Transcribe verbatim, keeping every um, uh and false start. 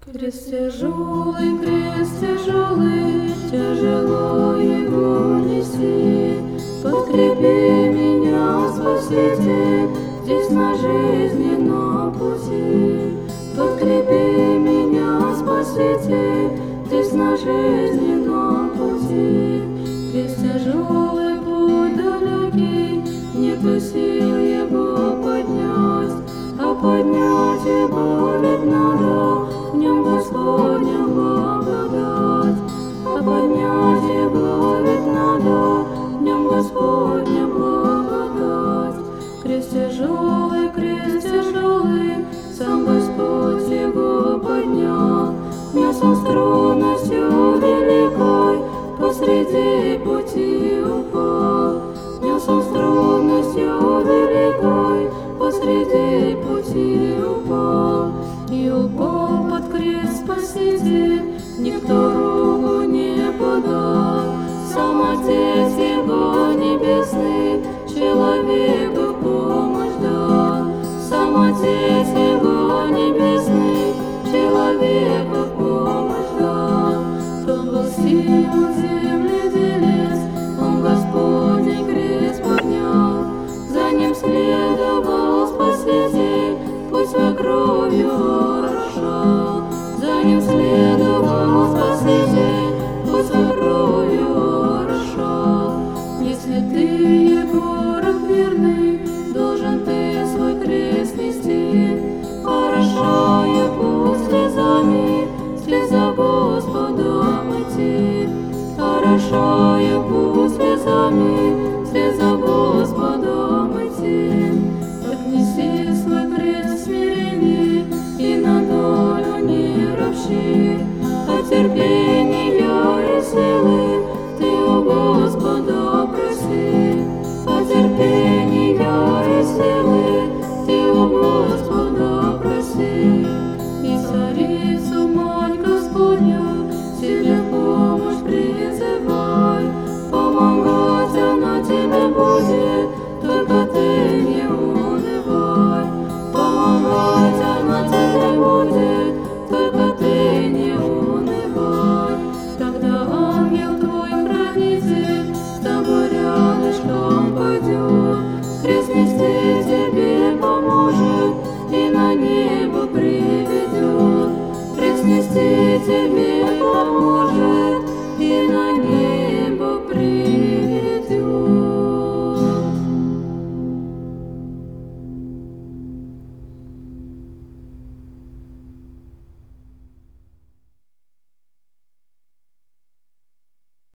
Крест тяжелый, крест тяжелый, тяжело его неси. Подкрепи меня, Спаситель, здесь на жизненном пути. Подкрепи меня, Спаситель, здесь на жизненном пути. Крест тяжелый, путь далекий, нету сил его поднять, а поднять его ведь надо, в нем Господня благодать. А поднять его ведь надо, в нем Господня благодать. Крест тяжелый, крест тяжелый, сам Господь его поднял, нес он с трудностью великой, посреди пути упал. Нес он с трудностью великой, посреди пути упал. И упал под крест Спаситель, никто руку не подал. Сам Отец его небесный человеку помощь дал. Сам Отец его небесный человеку помощь дал. Тот был силу земледелец, он Господний крест поднял. За ним следовал Спаситель, путь свой кровью орошал. За ним следовал Спаситель, путь свой кровью орошал. Если ты, Егоров верный, должен ты свой крест нести, орошая путь слезами, вслед за Господом идти. Орошая путь слезами, вслед за Господом идти. Так неси свой крест в смирении и на долю не ропщи. А терпения и силы ты у Господа проси. А терпения и силы ты у Господа проси. И цари